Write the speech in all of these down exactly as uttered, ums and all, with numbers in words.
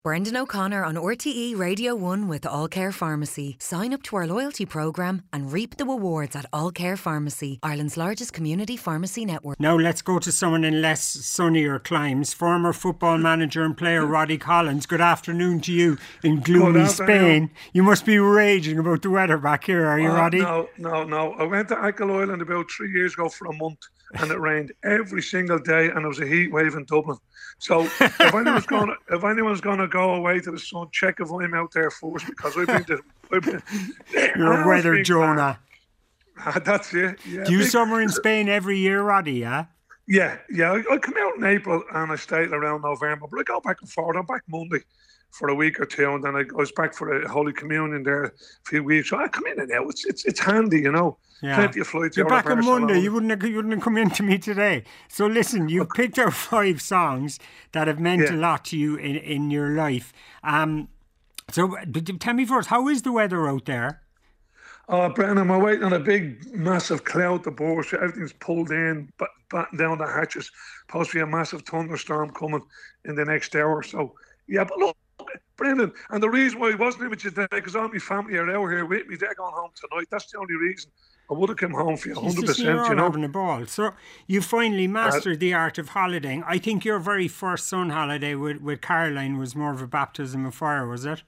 Brendan O'Connor on R T E Radio one with All Care Pharmacy. Sign up to our loyalty programme and reap the rewards at All Care Pharmacy, Ireland's largest community pharmacy network. Now let's go to someone in less sunnier climes. Former football manager and player Roddy Collins. Good afternoon to you in gloomy Spain. You must be raging about the weather back here, are you, uh, Roddy? No, no, no. I went to Achill Island about three years ago for a month, and it rained every single day, and there was a heat wave in Dublin. So if anyone's going, to, if anyone's going to go away to the sun, check if I'm out there first, because I've been. To, I've been You're a weather Jonah. Uh, that's it. Yeah, Do you big, summer in Spain every year, Roddy? Yeah. Yeah, yeah. I, I come out in April and I stay around November, but I go back and forth. I'm back Monday for a week or two, and then I, I was back for the Holy Communion there a few weeks. So I come in and out. It's it's it's handy, you know. Yeah. Plenty of flights. You're back on Monday. You wouldn't have, you wouldn't have come in to me today. So listen, you've picked out five songs that have meant yeah. a lot to you in, in your life. Um, so tell me first, how is the weather out there? Oh, Brennan, we're waiting on a big, massive cloud to burst. Everything's pulled in, but batten down the hatches. Supposed to be a massive thunderstorm coming in the next hour. So, yeah, but look, Brendan, and the reason why I wasn't with you today, because all my family are out here with me. They're going home tonight. That's the only reason. I would have come home for you, one hundred percent, you're you know. having a ball. So you finally mastered uh, the art of holidaying. I think your very first sun holiday with, with Caroline was more of a baptism of fire, was it?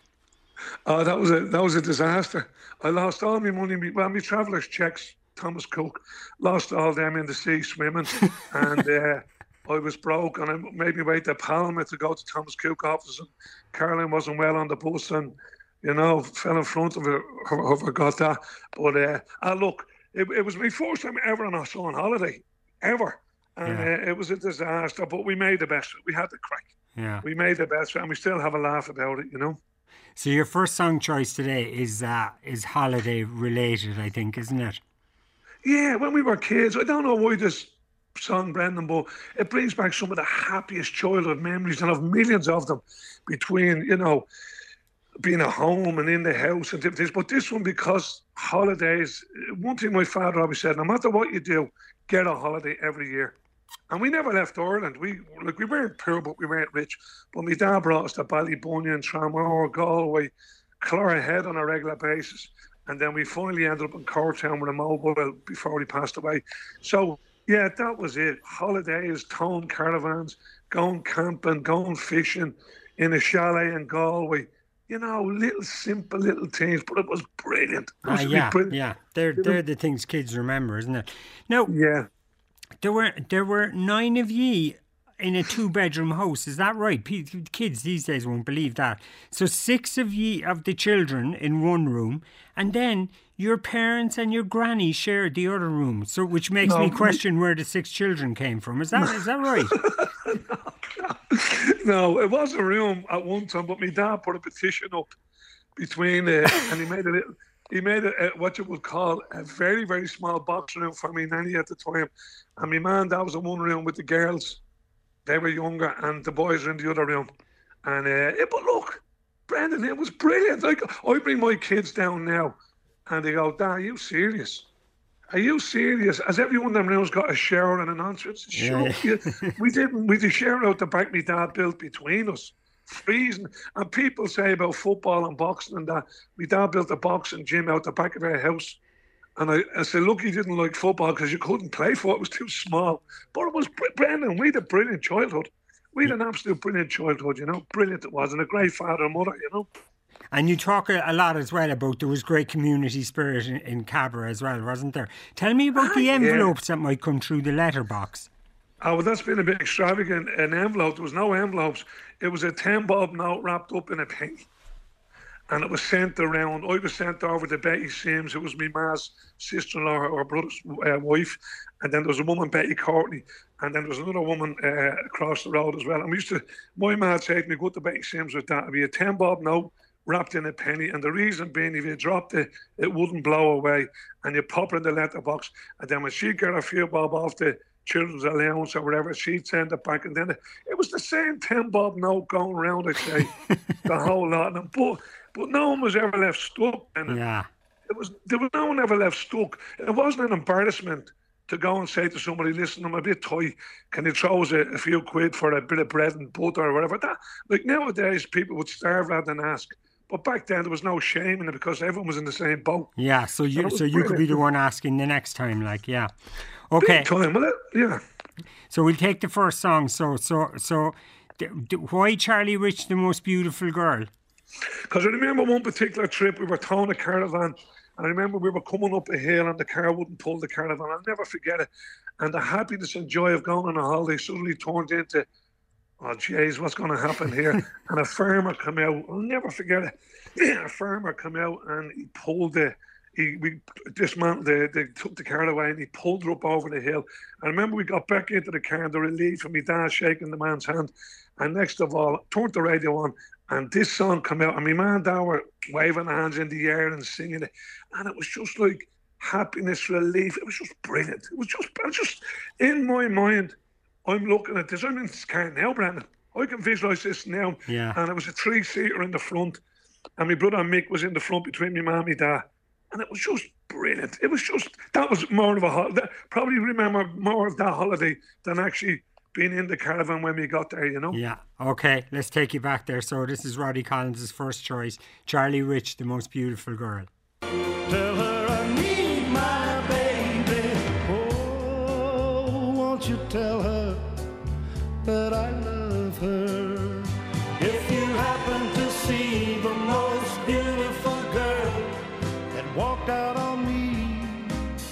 Oh, that was a that was a disaster. I lost all my money. Well, my travellers' checks, Thomas Cook, lost all them in the sea swimming, and uh, I was broke. And I made me way to Palma to go to Thomas Cook office. And Caroline wasn't well on the bus, and you know, fell in front of her. I forgot that. But uh, uh, look, it, it was my first time ever on a sun holiday, ever, and yeah. uh, it was a disaster. But we made the best of it. We had the crack. Yeah, we made the best of it, and we still have a laugh about it, you know. So your first song choice today is uh, is holiday related, I think, isn't it? Yeah, when we were kids, I don't know why this song, Brendan, but it brings back some of the happiest childhood memories, and I've millions of them between, you know, being at home and in the house and different things. But this one, because holidays, one thing my father always said, no matter what you do, get a holiday every year. And we never left Ireland. We like we weren't poor, but we weren't rich. But my dad brought us to Ballybunion, Tramore, Galway, Clogherhead on a regular basis. And then we finally ended up in Corktown with a mobile before he passed away. So, yeah, that was it. Holidays, towing caravans, going camping, going fishing in a chalet in Galway. You know, little simple little things, but it was brilliant. It was uh, yeah, brilliant. yeah. They're, they're the things kids remember, isn't it? Now, yeah. There were there were nine of ye in a two-bedroom house. Is that right? P- kids these days won't believe that. So six of ye of the children in one room, and then your parents and your granny shared the other room. So which makes no, me question where the six children came from. Is that is that right? no, no, it was a room at one time, but my dad put a petition up between uh, and he made a little. He made a, a, what you would call a very, very small box room for me nanny at the time. And my man, that was in one room with the girls. They were younger, and the boys were in the other room. And uh, it, but look, Brendan, it was brilliant. Like, I bring my kids down now, and they go, Dad, are you serious? Are you serious? Has everyone in them rooms got a shower and an entrance? Sure. Yeah. we didn't. We did share out the back my dad built between us. Freezing. And people say about football and boxing and that. My dad built a boxing gym out the back of our house. And I, I said, look, he didn't like football because you couldn't play for it. It was too small. But it was, Brendan, we had a brilliant childhood. We had an absolute brilliant childhood, you know. Brilliant it was. And a great father and mother, you know. And you talk a lot as well about there was great community spirit in, in Cabra as well, wasn't there? Tell me about ah, the envelopes yeah. that might come through the letterbox. Oh, well, that's been a bit extravagant. An envelope, there was no envelopes. It was a ten bob note wrapped up in a penny. And it was sent around. I was sent over to Betty Sims, who was my ma's sister-in-law, or brother's uh, wife. And then there was a woman, Betty Courtney. And then there was another woman uh, across the road as well. And we used to, my ma said to me, go to Betty Sims with that. It'd be a ten bob note wrapped in a penny. And the reason being, if you dropped it, it wouldn't blow away. And you pop it in the letterbox. And then when she got a few bob off the children's allowance or whatever, she'd send it back. And then it, it was the same ten bob note going around, I'd say, the whole lot of them. But, but no one was ever left stuck in it. Yeah. It was, there was no one ever left stuck. It wasn't an embarrassment to go and say to somebody, listen, I'm a bit tight, can you throw us a, a few quid for a bit of bread and butter or whatever? That, like nowadays, people would starve rather than ask. But back then, there was no shame in it because everyone was in the same boat. Yeah, so you so you could be the one asking the next time, like, yeah. Okay. Big time, well, yeah. So we'll take the first song. So, so, so, d- d- why Charlie Rich, the most beautiful girl? Because I remember one particular trip, we were towing a caravan, and I remember we were coming up a hill and the car wouldn't pull the caravan. I'll never forget it. And the happiness and joy of going on a holiday suddenly turned into, oh, jeez, what's going to happen here? And a farmer come out, I'll never forget it. A farmer come out and he pulled the, he we dismantled the, they took the car away and he pulled her up over the hill. I remember we got back into the car and the relief of my dad shaking the man's hand. And next of all, turned the radio on and this song come out and my man and dad were waving their hands in the air and singing it. And it was just like happiness, relief. It was just brilliant. It was just, it was just in my mind, I'm looking at this. I'm in this car now, Brandon. I can visualise this now. Yeah. And it was a three-seater in the front. And my brother Mick was in the front between my mum and my dad. And it was just brilliant. It was just, that was more of a holiday. Probably remember more of that holiday than actually being in the caravan when we got there, you know? Yeah. Okay, let's take you back there. So this is Roddy Collins' first choice. Charlie Rich, the most beautiful girl. Tell her I need my baby. Oh, won't you tell her that I love her? If you happen to see the most beautiful girl that walked out on me,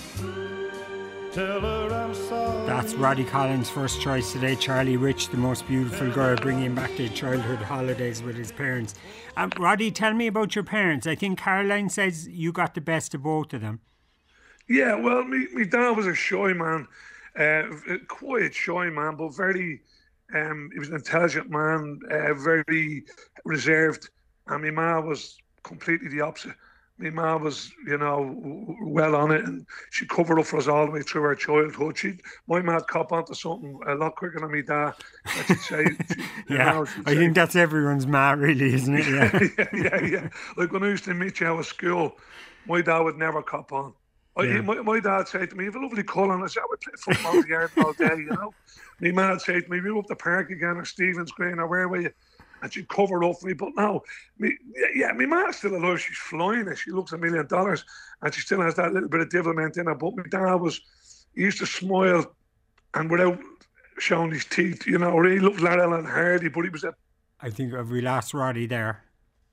tell her I'm sorry. That's Roddy Collins' first choice today. Charlie Rich, the most beautiful girl, bringing back to childhood holidays with his parents. Um, Roddy, tell me about your parents. I think Caroline says you got the best of both of them. Yeah, well, me, me dad was a shy man, uh, a quiet, shy man, but very, um, he was an intelligent man, uh, very reserved. And my ma was completely the opposite. My ma was, you know, well on it, and she covered up for us all the way through our childhood. She, my ma'd cop onto something a lot quicker than me dad. And she'd say, she, yeah, know, she'd I say, think that's everyone's ma, really, isn't it? Yeah. yeah, yeah, yeah. Like when I used to meet you out of school, my dad would never cop on. I, Yeah. my, my dad said to me, "You have a lovely colour," and I said, "I would play football in the yard all day," you know. My ma'd say to me, "We were up the park again, or Stephen's Green, or where were you?" And she'd cover up for me. But no, me, yeah, my ma's still alive. She's flying it. She looks a million dollars, and she still has that little bit of devilment in her. But my dad was, he used to smile, and without showing his teeth, you know, really looked Laurel and Hardy, but he was a... I think we lost Roddy there.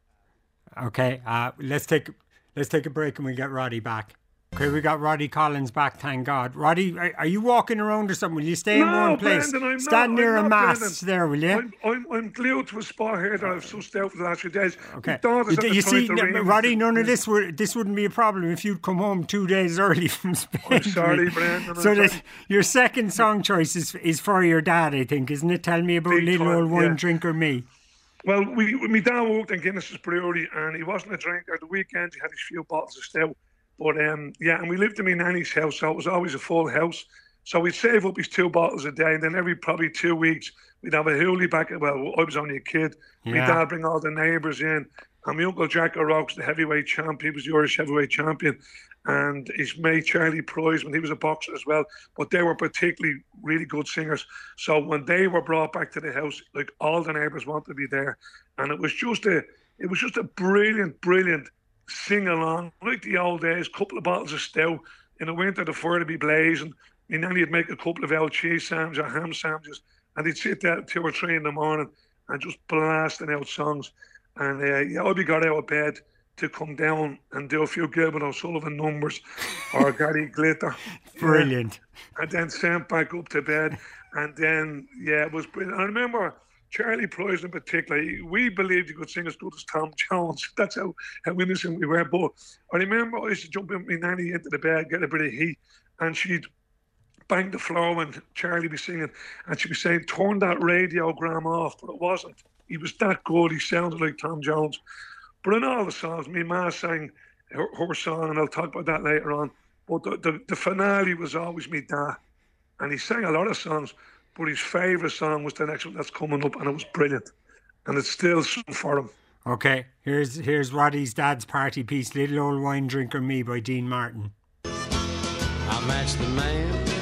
Okay, uh, let's take let's take a break and we get Roddy back. Okay, we got Roddy Collins back, thank God. Roddy, are, are you walking around or something? Will you stay in No, one place? Brendan, I'm Stand not, near I'm a not, mast Brendan. there, will you? I'm, I'm, I'm glued to a spot here that I've sussed out for the last few days. Okay. My daughter's You, at the you see, time to n- ring. Roddy, none of this would this wouldn't be a problem if you'd come home two days early from Spain. I'm sorry, Brendan. I'm So sorry. that your second song choice is is for your dad, I think, isn't it? Tell me about Big Little time, Old Wine yeah. Drinker Me. Well, we, my dad worked in Guinness's Brewery, and he wasn't a drinker. The weekends he had his few bottles of stout. But um, yeah, and we lived in my nanny's house, so it was always a full house. So we'd save up his two bottles a day, and then every probably two weeks we'd have a hoolie back. Well, I was only a kid. My Yeah. dad bring all the neighbours in, and my uncle Jack O'Rourke's the heavyweight champ. He was the Irish heavyweight champion, and his mate Charlie Price, when he was a boxer as well. But they were particularly really good singers. So when they were brought back to the house, like all the neighbours wanted to be there, and it was just a, it was just a brilliant, brilliant sing along, like the old days. Couple of bottles of stout in the winter, the fire to be blazing. My nanny would make a couple of old cheese sandwiches or ham sandwiches, and they'd sit there at two or three in the morning and just blasting out songs. And uh, yeah, I'd be got out of bed to come down and do a few Gilbert O'Sullivan numbers or Gary Glitter. Brilliant. Yeah. And then sent back up to bed. And then, yeah, it was brilliant. I remember Charlie Price in particular, he- we believed he could sing as good as Tom Jones. That's how, how innocent we were. But I remember I used to jump in with my nanny into the bed, get a bit of heat, and she'd bang the floor when Charlie be singing, and she'd be saying, "Turn that radiogram off," but it wasn't. He was that good. He sounded like Tom Jones. But in all the songs, my ma sang her, her song, and I'll talk about that later on. But the, the, the finale was always me dad, and he sang a lot of songs. But his favourite song was the next one that's coming up, and it was brilliant. And it's still sung for him. Okay, here's here's Roddy's dad's party piece, Little Old Wine Drinker Me by Dean Martin. I matched the man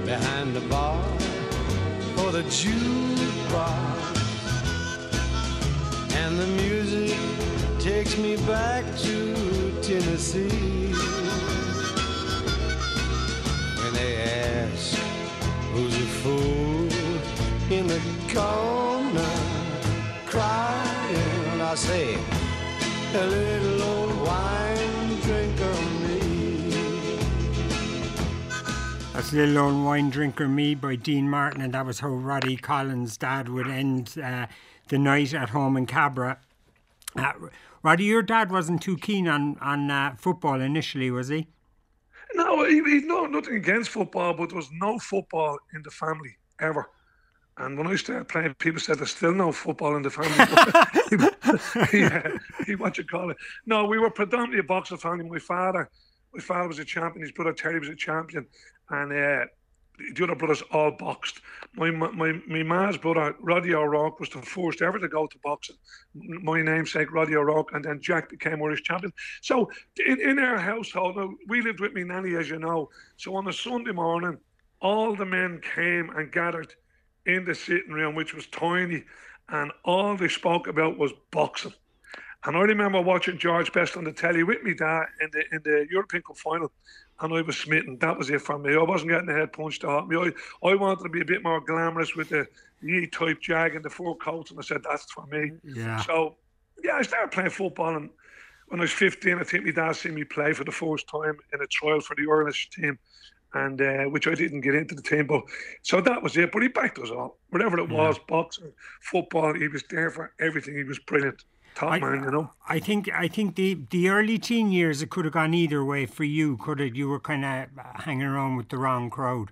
behind the bar or the jukebox, and the music takes me back to Tennessee. When they ask who's a fool in the corner crying, I say, a little old wine drinker me. That's Little Old Wine Drinker Me by Dean Martin, and that was how Roddy Collins' dad would end uh, the night at home in Cabra. Uh, Roddy, your dad wasn't too keen on, on uh, football initially, was he? No, he, he no nothing against football, but there was no football in the family ever. And when I started playing, people said there's still no football in the family. yeah, he, what you call it? No, we were predominantly a boxing family. My father, my father was a champion. His brother Terry was a champion, and uh, the other brothers all boxed. My my my ma's brother Roddy O'Rourke was the first ever to go to boxing. My namesake Roddy O'Rourke, and then Jack became Irish champion. So in, in our household, now, we lived with me nanny, as you know. So on a Sunday morning, all the men came and gathered in the sitting room, which was tiny, and all they spoke about was boxing. And I remember watching George Best on the telly with me dad in the in the European Cup final, and I was smitten. That was it for me. I wasn't getting the head punched out me. I, I wanted to be a bit more glamorous with the E-type jag and the fur coats, and I said, that's for me. Yeah. So, yeah, I started playing football, and when I was fifteen, I think my dad seen me play for the first time in a trial for the Irish team, and uh, which I didn't get into the team. But so that was it. But he backed us all. Whatever it was, yeah. Boxing, football, he was there for everything. He was brilliant. Top I, man, you know. I think I think the, the early teen years, it could have gone either way for you. Could it? You were kind of hanging around with the wrong crowd.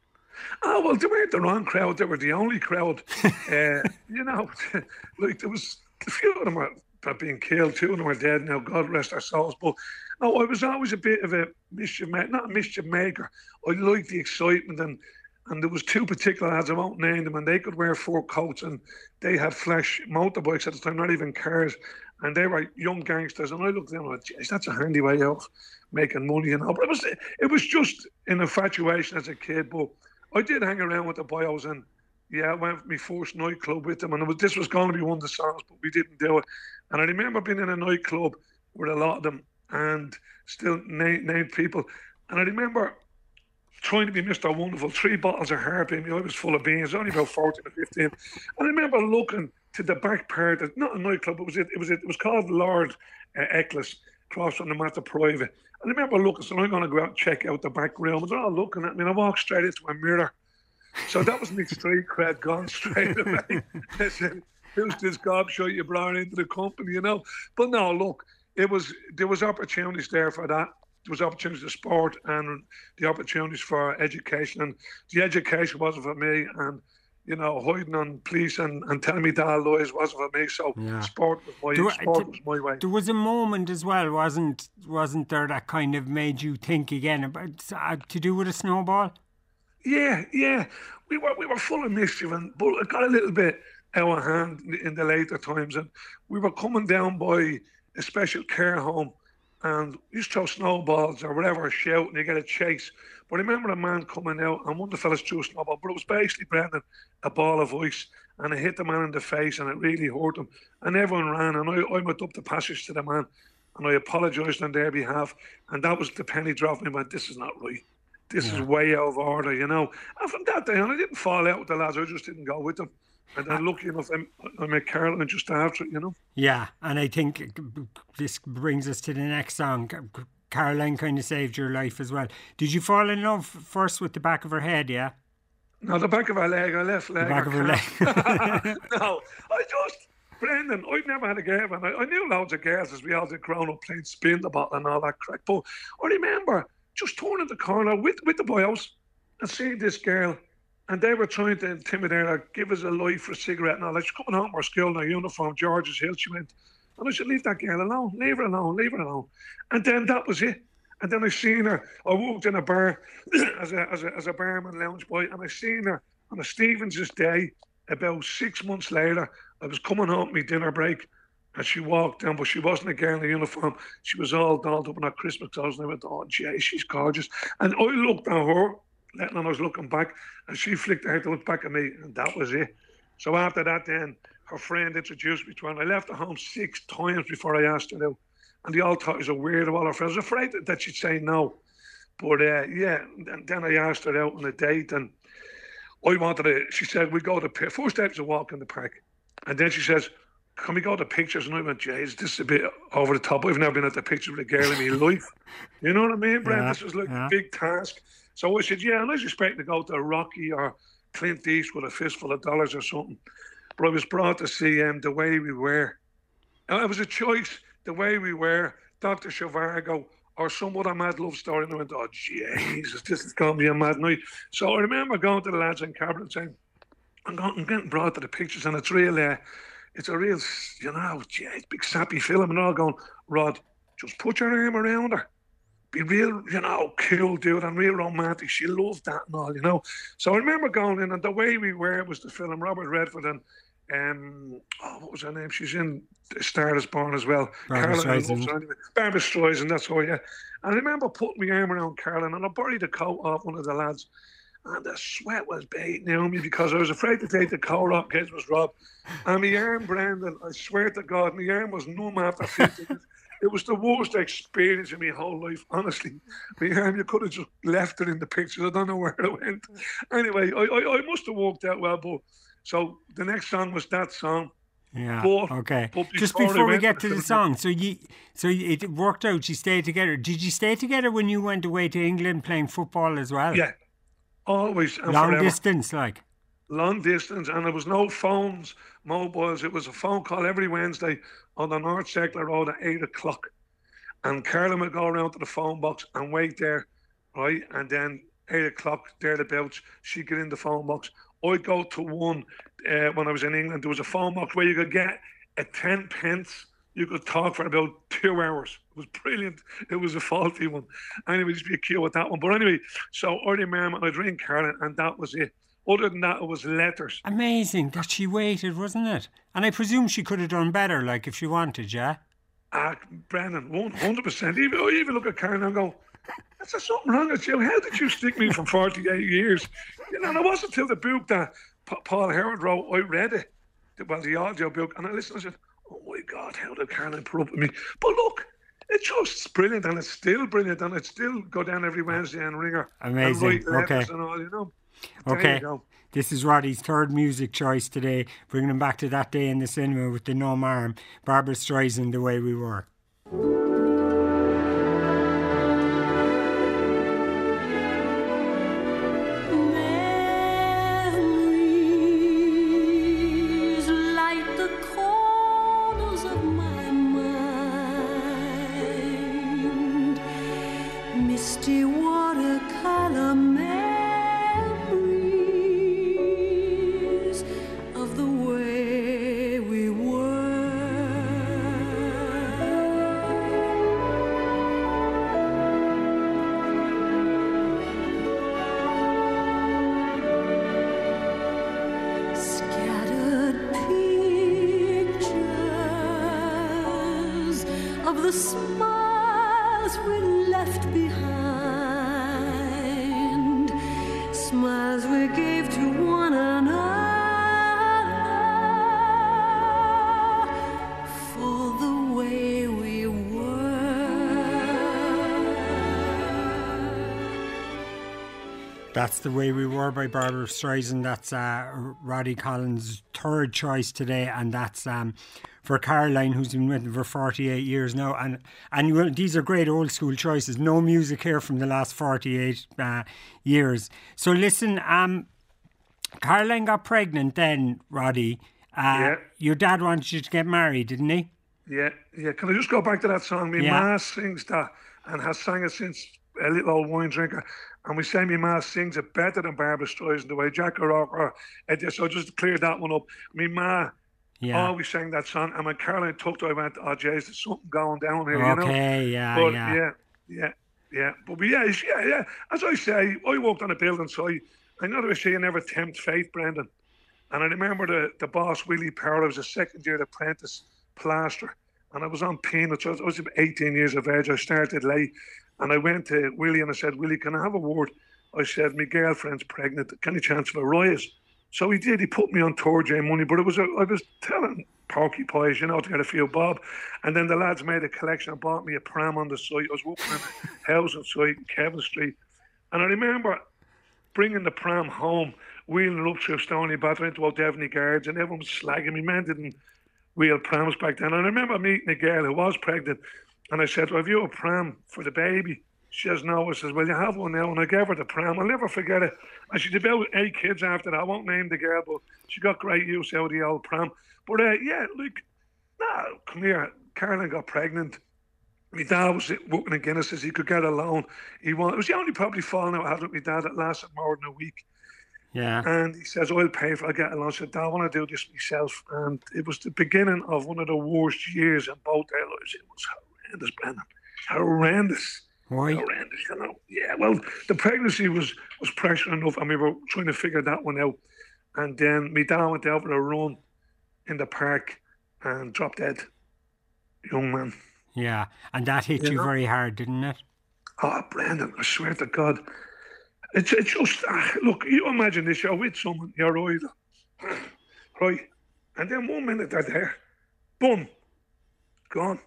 Oh, well, they weren't the wrong crowd. They were the only crowd. uh, you know, like there was a few of them are, are being killed. Two of them are dead now. God rest their souls. But no, I was always a bit of a mischief maker, not a mischief maker. I liked the excitement, and and there was two particular lads, I won't name them, and they could wear fur coats, and they had flash motorbikes at the time, not even cars, and they were young gangsters. And I looked at them and I went, geez, that's a handy way of making money, you know. But it was it was just an infatuation as a kid. But I did hang around with the boys, and yeah, I went for my first nightclub with them, and it was this was going to be one of the songs, but we didn't do it. And I remember being in a nightclub with a lot of them, and still named name people, and I remember trying to be Mister Wonderful, three bottles of hairpin. I was full of beans, only about fourteen or fifteen. And I remember looking to the back part, of, not a nightclub, it was it, it was it, it was called Lord uh, Eccles, across from the Matter Private. I remember looking, so I'm going to go out and check out the back room. And they're all looking at me, and I walked straight into a mirror. So that was my street cred gone straight away. I said, who's this gobshite you brought into the company, you know? But no, look, it was there was opportunities there for that. There was opportunities for sport and the opportunities for education. And the education wasn't for me. And, you know, hiding on police and, and telling me that lies wasn't for me. So yeah. sport was my there, sport was my way. There was a moment as well, wasn't wasn't there, that kind of made you think again about uh, to do with a snowball? Yeah, yeah. We were we were full of mischief, and but it got a little bit out of hand in the later times. And we were coming down by a special care home, and you used to throw snowballs or whatever, a shout, and you get a chase. But I remember a man coming out, and one of the fellas threw a snowball, but it was basically, Brendan, a ball of ice, and it hit the man in the face, and it really hurt him. And everyone ran, and I, I went up the passage to the man, and I apologised on their behalf, and that was the penny drop. And I went, this is not right. This yeah. is way out of order, you know. And from that day on, I didn't fall out with the lads, I just didn't go with them. And then, lucky enough, I met Caroline just after it, you know. Yeah, and I think this brings us to the next song. Caroline kind of saved your life as well. Did you fall in love first with the back of her head, yeah? No, the back of her leg, her left leg. The back of her leg. No, I just, Brendan, I'd never had a girlfriend. I, I knew loads of girls as we all did growing up playing spin the bottle and all that crack. But I remember just turning the corner with, with the boys and seeing this girl. And they were trying to intimidate her, give us a light for a cigarette and all that. She's coming home from her school in her uniform, George's Hill, she went. And I said, leave that girl alone, leave her alone, leave her alone. And then that was it. And then I seen her, I walked in a bar as a, as a as a barman lounge boy, and I seen her on a Stevens' day about six months later. I was coming home my dinner break, and she walked down, but she wasn't a girl in a uniform. She was all dolled up in her Christmas clothes, and I went, oh, gee, she's gorgeous. And I looked at her, letting on I was looking back, and she flicked her head to look back at me, and that was it. So after that, then her friend introduced me to her, and I left the home six times before I asked her out. And they all thought I was a weirdo. All her friends. I was afraid that she'd say no. But uh, yeah, and then I asked her out on a date, and I wanted to. She said, "We go to the first day was a walk in the park," and then she says, "Can we go to pictures?" And I went, "Jeez, this is a bit over the top. I've never been at the picture with a girl in my life." You know what I mean, Brent? Yeah, this was like yeah. a big task. So I said, "Yeah," and I was expecting to go to Rocky or Clint Eastwood with a fistful of dollars or something. But I was brought to see um, The Way We Were. And it was a choice, The Way We Were, Doctor Zhivago, or Some Other Mad Love Story. And I went, oh, Jesus, this is going to be a mad night. So I remember going to the lads in Cabra and saying, I'm, going, I'm getting brought to the pictures, and it's real, uh, it's a real, you know, yeah, it's a big sappy film. And they're all going, Rod, just put your arm around her. Be real, you know, cool dude and real romantic. She loved that and all, you know. So I remember going in, and The Way We Were was the film. Robert Redford and, um, oh, what was her name? She's in Star Is Born as well. Barbara Streisand. Anyway. Barbara Streisand, that's her, yeah. And I remember putting my arm around Carolyn, and I buried the coat off one of the lads. And the sweat was beating on me because I was afraid to take the coat off in case it was Rob. And my arm, Brendan, I swear to God, my arm was numb after fifty minutes. It was the worst experience in my whole life, honestly. My arm, you could have just left it in the pictures. I don't know where it went. Anyway, I, I, I must have walked out well, but so the next song was that song. Yeah. But, okay. but Just before before I we went get to to the the- song, so you, so it worked out. You stayed together. Did you stay together when you went away to England playing football as well? Yeah, always and Long forever. distance, like. Long distance, and there was no phones, mobiles. It was a phone call every Wednesday on the North Circular Road at eight o'clock. And Carolyn would go around to the phone box and wait there, right? And then eight o'clock, thereabouts, she'd get in the phone box. I'd go to one uh, when I was in England. There was a phone box where you could get a ten pence. You could talk for about two hours. It was brilliant. It was a faulty one. Anyway, just be a queue with that one. But anyway, so I remember I'd ring Carolyn, and that was it. Other than that, it was letters. Amazing that she waited, wasn't it? And I presume she could have done better, like if she wanted, yeah? Ah, Brendan, one hundred percent. Even I even look at Karen and go, "Is there something wrong with you? How did you stick me for forty-eight years?" You know, and it wasn't until the book that Pa- Paul Howard wrote, I read it, well, the audio book, and I listened and I said, "Oh my God, how did Caroline put up with me?" But look, it's just brilliant, and it's still brilliant, and it still go down every Wednesday and ring her Amazing. and write letters Okay. and all, you know. There Okay. you go. This is Roddy's third music choice today, bringing him back to that day in the cinema with the numb arm, Barbara Streisand, The Way We Were. Memories light the corners of my mind, misty watercolor memories of the way we were. Scattered pictures of the smiles we left behind, smiles we gave to one another for the way we were. That's The Way We Were by Barbara Streisand. That's uh, Roddy Collins' third choice today, and that's um, for Caroline, who's been with him for forty-eight years now. And and you will, these are great old school choices. No music here from the last forty-eight uh, years. So listen, um, Caroline got pregnant then, Roddy. Uh, Yeah. Your dad wanted you to get married, didn't he? Yeah, yeah. Can I just go back to that song? My Yeah. ma sings that and has sang it since a little old wine drinker. And we say my ma sings it better than Barbara Streisand, the way Jack O'Rourke. Uh, so just to clear that one up. My ma Yeah. always sang that song. And when Caroline took to it, I went, oh, jeez, there's something going down here, you know? Okay, yeah, But yeah. yeah, yeah, yeah. But yeah, it's- yeah, yeah. As I say, I worked on a building site. I know they say you never tempt fate, Brendan. And I remember the, the boss, Willie Power, I was a second year apprentice plasterer. And I was on peanuts. I was, I was about eighteen years of age. I started late. And I went to Willie and I said, Willie, can I have a word? I said, my girlfriend's pregnant. Any chance of a rise? So he did. He put me on Tour J money, but it was a, I was telling porky pies, you know, to get a few bob. And then the lads made a collection and bought me a pram on the site. I was working in a housing site in Kevin Street. And I remember bringing the pram home, wheeling it up through Stony Batter into O'Devney Guards, and everyone was slagging me. Men didn't wheel prams back then. And I remember meeting a girl who was pregnant, and I said, well, have you a pram for the baby? She says, no. I says, well, you have one now. And I gave her the pram. I'll never forget it. And she had about eight kids after that. I won't name the girl, but she got great use out of the old pram. But uh, yeah, look, nah, come here. Caroline got pregnant. My dad was working in Guinness as he could get a loan. He wanted, it was the only probably falling out I had with my dad that lasted more than a week. Yeah. And he says, I'll pay for it. I'll get a loan. I said, Dad, I want to do this myself. And it was the beginning of one of the worst years in both their lives. It was horrendous, Brendan. Horrendous. Why? Horrendous, you know. Yeah, well, the pregnancy was, was pressure enough, and we were trying to figure that one out. And then my dad went out for a run in the park and dropped dead. Young man. Yeah, and that hit you, you know? very hard, didn't it? Oh, Brendan, I swear to God. It's, it's just, uh, look, you imagine this, you're with someone, you're idle, right? And then one minute they're there, boom, gone.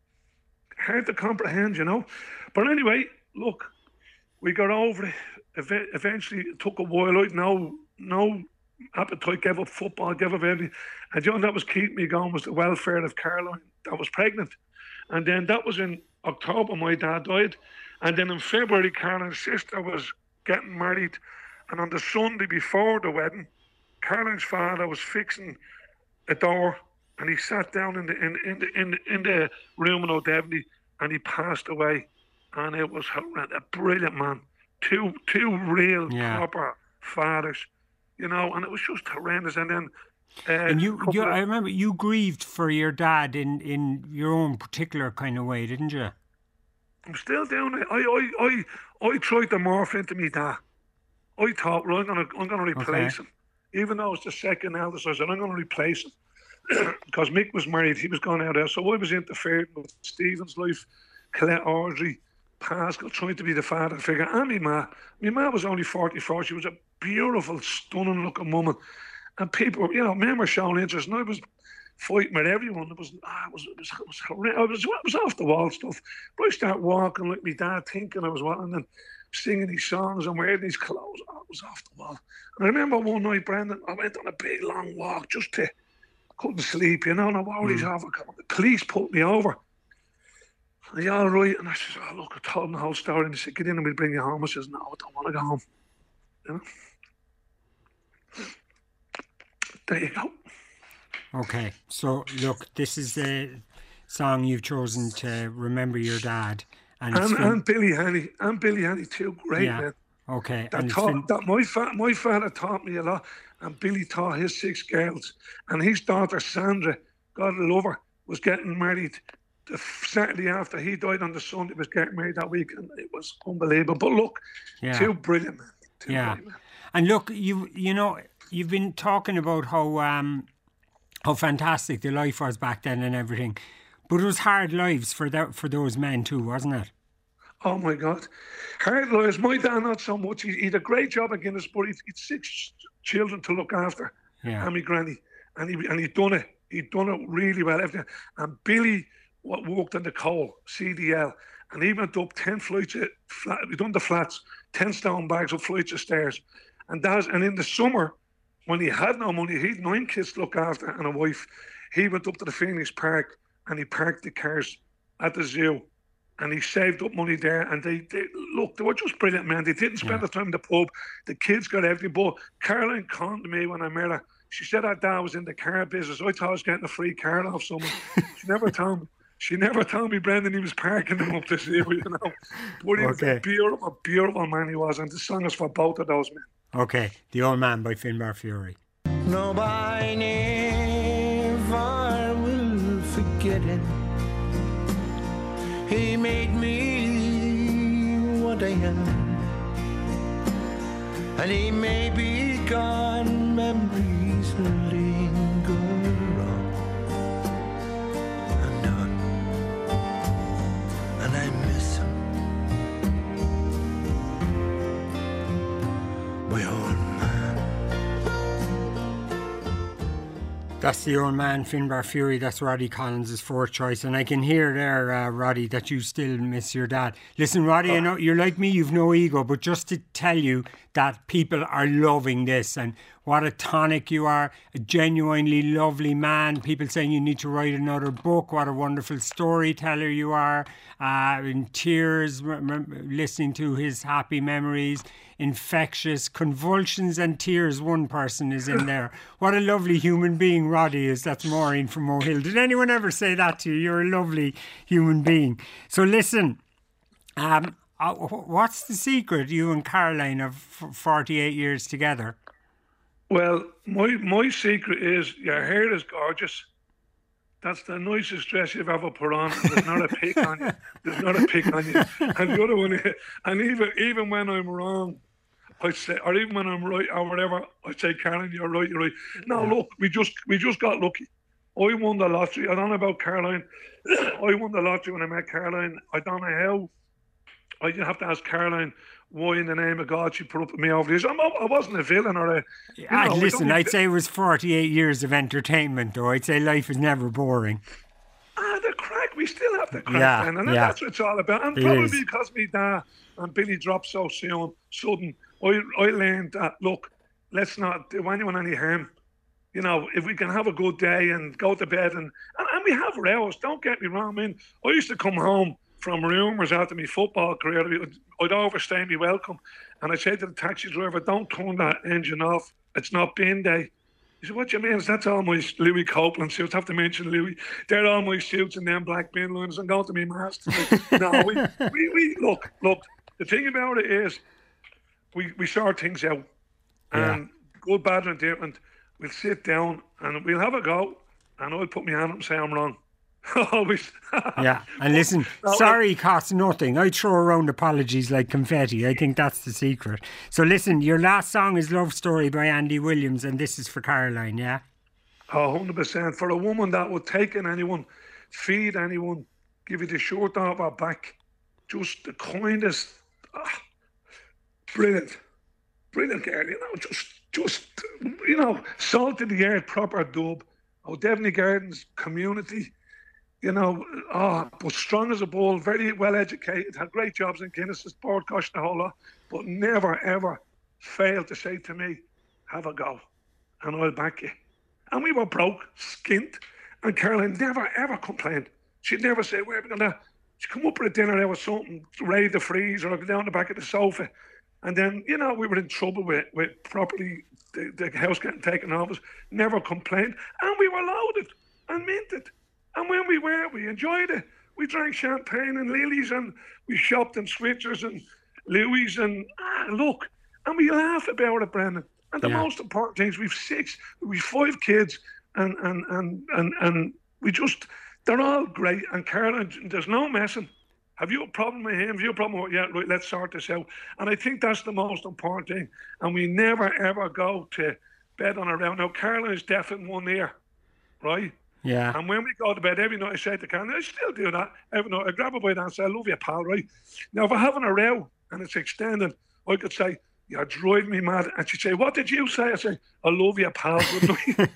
Hard to comprehend, you know? But anyway, look, we got over it. Eve- eventually, it took a while. I had no, no appetite, gave up football, gave up everything. And you know, that was keeping me going was the welfare of Caroline that was pregnant. And then that was in October, my dad died. And then in February, Caroline's sister was getting married. And on the Sunday before the wedding, Caroline's father was fixing a door, and he sat down in the in, in the in the, in the room in O'Devney, and he passed away. And it was horrendous. A brilliant man, two two real Yeah. proper fathers, you know. And it was just horrendous. And then, uh, And you, couple you, of- I remember you grieved for your dad in, in your own particular kind of way, didn't you? I'm still doing it. I I I I tried to morph into me dad. I thought, well, I'm gonna I'm gonna replace Okay. him, even though it's the second eldest. I said I'm gonna replace him because Mick was married. He was gone out there, so I was interfering with Stephen's life, Colette Audrey, Pascal, trying to be the father figure. And my ma, my ma was only forty-four. She was a beautiful, stunning looking woman, and people, you know, men were showing interest, and I was fighting with everyone. It was, ah, it was, it was, it was, horrendous. I was, it was off the wall stuff. But I started walking like my dad, thinking I was what, and then singing these songs and wearing these clothes. Oh, it was off the wall. And I remember one night, Brendan, I went on a big long walk just to, couldn't sleep, you know, and I wore these overcoats. The police pulled me over. Are you all right? And I said, oh, look, I told him the whole story. And he said, get in and we'll bring you home. I says, no, I don't want to go home. You know? There you go. Okay, so look, this is a song you've chosen to remember your dad. And, it's And, been- and Billy Henny. And Billy Henny too. Great, yeah, man. okay. That And it's taught, been- that my, fa- my father taught me a lot. And Billy taught his six girls. And his daughter, Sandra, God love her, was getting married the Saturday after he died. On the Sunday, was getting married that week. And it was unbelievable. But look, yeah. too brilliant, man. Too Yeah. brilliant, man. And look, you you know, you've been talking about how um how fantastic the life was back then and everything, but it was hard lives for that for those men too, wasn't it? Oh my God. Hard lives. My dad, not so much. He, he had a great job at Guinness, but he had six children to look after. Yeah. And my granny. And he and he'd done it. He'd done it really well. Everything. And Billy what worked on the coal, C D L. And he went up ten flights of flat, we done the flats, ten stone bags of flights of stairs. And that's and in the summer, when he had no money, he had nine kids to look after and a wife. He went up to the Phoenix Park and he parked the cars at the zoo. And he saved up money there. And they, they look, they were just brilliant, man. They didn't spend Yeah. the time in the pub. The kids got everything. But Caroline conned me when I met her. She said her dad was in the car business. I thought I was getting a free car off someone. She never told me. She never told me, Brendan, he was parking them up the zoo, you know. But he was Okay. a beautiful, beautiful man he was. And the song is for both of those men. Okay, The Old Man by Finbar Fury. No, I never will forget him. He made me what I am, and he may be gone, memories linger on and on, and I miss him. That's the old man, Finbar Fury. That's Roddy Collins' fourth choice. And I can hear there, uh, Roddy, that you still miss your dad. Listen, Roddy, oh. I know you're like me, you've no ego, but just to tell you that people are loving this and what a tonic you are, a genuinely lovely man. People saying you need to write another book. What a wonderful storyteller you are. Uh, in tears, m- m- listening to his happy memories. Infectious convulsions and tears. One person is in there. What a lovely human being Roddy is. That's Maureen from O'Hill. Did anyone ever say that to you? You're a lovely human being. So listen, um, uh, what's the secret, you and Caroline, of forty-eight years together? Well, my my secret is your hair is gorgeous. That's the nicest dress you've ever put on. There's not a pick on you. There's not a pick on you. And the other one, and even even when I'm wrong, I say, or even when I'm right or whatever, I say, Caroline, you're right, you're right. No, look, we just we just got lucky. I won the lottery. I don't know about Caroline. I won the lottery when I met Caroline. I don't know how. I have to ask Caroline why in the name of God she put up with me over these. I'm, I wasn't a villain or a... You know, listen, I'd say it was forty-eight years of entertainment, though. I'd say life is never boring. Ah, the crack. We still have the crack, yeah, then, and yeah. that's what it's all about. And it probably is. because me dad and Billy dropped so soon, sudden, I, I learned that, look, let's not do anyone any harm. You know, if we can have a good day and go to bed, and, and, and we have rows, don't get me wrong. I mean, I used to come home from rumours after my football career. I'd overstay my welcome, and I'd say to the taxi driver, don't turn that engine off. It's not bin day. He said, what do you mean? That's all my Louis Copeland suits. I have to mention Louis. They're all my suits and them black bin liners. I'm going to be master. No, we, we, we, look, look, the thing about it is we, we sort things out. Yeah. And good, bad, and different. We'll sit down and we'll have a go, and I'll put my hand up and say I'm wrong. Always. Yeah, and listen, no, sorry costs nothing. I throw around apologies like confetti. I think that's the secret. So listen, your last song is Love Story by Andy Williams, and this is for Caroline, yeah? Oh, one hundred percent. For a woman that would take in anyone, feed anyone, give you the shirt off her back, just the kindest, ah, brilliant, brilliant girl, you know, just, just, you know, salt of the earth, proper dub. O'Devney Gardens community. You know, oh, but strong as a bull, very well educated, had great jobs in Guinness's board, gosh, the whole lot, but never ever failed to say to me, have a go, and I'll back you. And we were broke, skint, and Caroline never ever complained. She'd never say, where are we gonna, she'd come up for a dinner there with something, raid the freeze, or go down the back of the sofa. And then, you know, we were in trouble with, with properly the, the house getting taken off us, never complained, and we were loaded and minted. And when we were, we enjoyed it. We drank champagne and lilies, and we shopped in Switchers and Louis, and ah, look, and we laugh about it, Brendan. And the yeah. most important thing is we've six, we've five kids, and and and and and we just, they're all great. And Caroline, there's no messing. Have you a problem with him? Have you a problem with, yeah, right, let's sort this out. And I think that's the most important thing. And we never ever go to bed on a round. Now, Caroline is deaf in one ear, right? Yeah. And when we go to bed every night, I say to Caroline, I still do that every night. I grab her by the hand and say, I love you, pal, right? Now, if we're having a row and it's extended, I could say, you're driving me mad. And she'd say, what did you say? I say, I love you, pal, good night.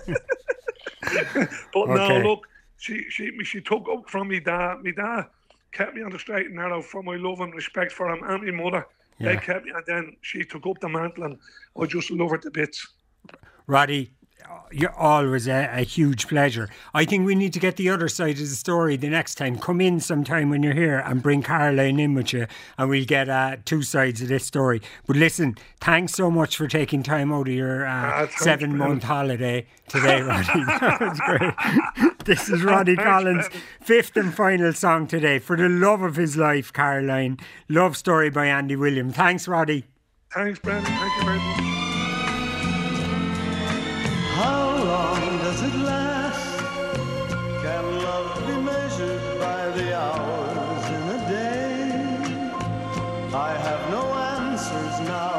But okay. no, look, she she she took up from me dad. Me dad kept me on the straight and narrow for my love and respect for him, and my mother. Yeah. They kept me, and then she took up the mantle, and I just love her to bits. Roddy, you're always a, a huge pleasure. I think we need to get the other side of the story the next time. Come in sometime when you're here and bring Caroline in with you, and we'll get uh, two sides of this story. But listen, thanks so much for taking time out of your uh, ah, seven month holiday today, Roddy. That was great. This is Roddy thanks, Collins' man. Fifth and final song today. For the love of his life, Caroline. Love Story by Andy Williams. Thanks, Roddy. Thanks, Brendan. Thank you very much. How long does it last? Can love be measured by the hours in a day? I have no answers now.